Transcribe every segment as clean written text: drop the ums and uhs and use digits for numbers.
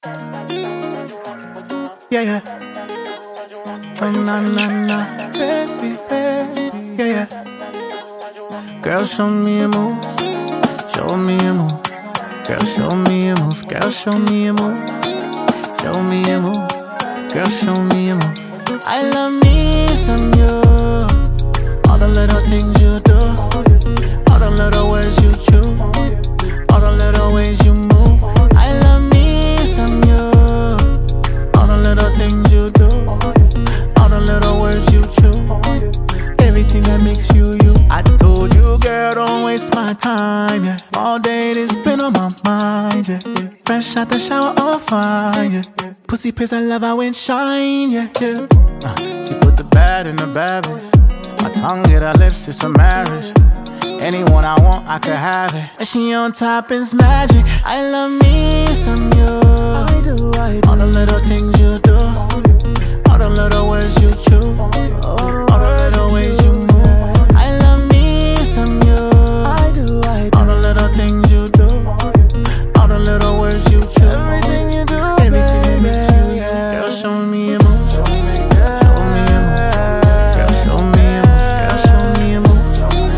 Yeah, yeah. Oh, na, na, na. Baby, baby. Yeah, yeah. Girl, show me a move. Show me a move. Girl, show me a move. Girl, show me a move. Show me a move. Girl, show me a move. I love me some you. All the little things you do. All the little words you choose. All the little ways you move. I love me some you. All the little things you do. All the little words you choose. Everything that makes you you. I told you, girl, don't waste my time, yeah. All day it's been on my mind, yeah, yeah. Fresh out the shower on fire, yeah, yeah. Pussy praise, I love how it shine, yeah, yeah. She put the bad in the bad bitch. My tongue hit her lips, it's a marriage. Anyone I want, I could have it. And she on top, it's magic. I love me some you. I do, I do. All the little things you do. All the little words you choose. All the little ways you move. I love me some you. I do, I do. All the little things you do. All the little words you choose. Everything you do, everything that makes you, yeah. Girl, show me a move. Show me a move. Girl, show me a move. Girl, show me a move.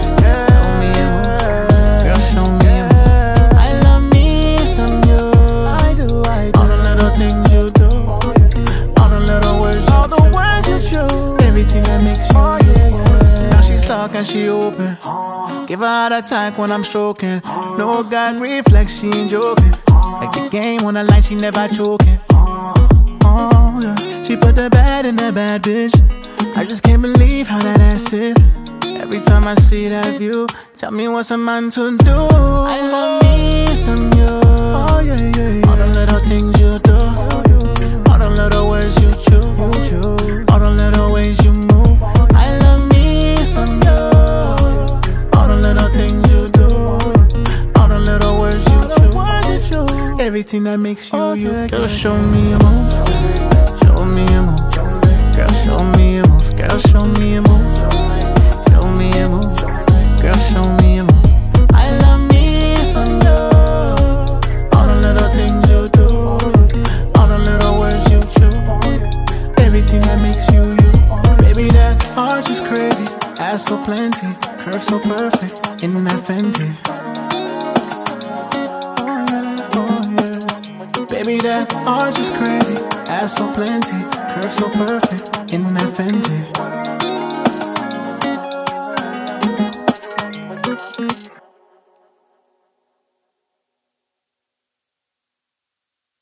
Girl, show me a move. I love me some you. I do, I do. All the little things you do. All the little words you choose. Everything that makes you, yeah, yeah. Now she's stuck and she open. Give her heart attack when I'm stroking. No God reflex, she ain't joking. Like the game on the line, she never choking. Oh, yeah. She put the bad in the bad bitch. I just can't believe how that ass it. Every time I see that view, tell me what's a man to do. I love me some you. Oh, yeah, yeah, yeah. All the little things you do. All the little words you choose. All the little ways you move. I love me some you. All the little things you do. All the little words you choose. Everything that makes you you. Girl, show me a move. Show me a move. Girl, show me a move. Girl, show me a move. Show me a move. Girl, show me a move. I love me some you. All the little things you do. All the little words you choose. Everything that makes you you. Baby, that arch is crazy. Ass so plenty. Curves so perfect. In that Fenty. Oh yeah, oh yeah. Baby, that arch is crazy. Ass so plenty. Curves so perfect. In that Fenty.